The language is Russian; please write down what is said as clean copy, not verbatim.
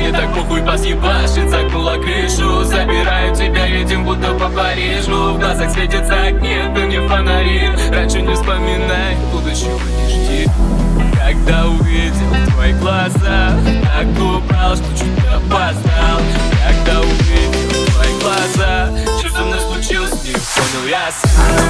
Мне так похуй, посъебашит, загнула крышу. Забираю тебя, едем будто по Парижу. В глазах светятся огни, это не фонари. Раньше не вспоминай, будущего не жди. Когда увидел твои глаза, так упал, что чуть не опоздал. Когда увидел твои глаза, что со мной случилось, не понял я сам.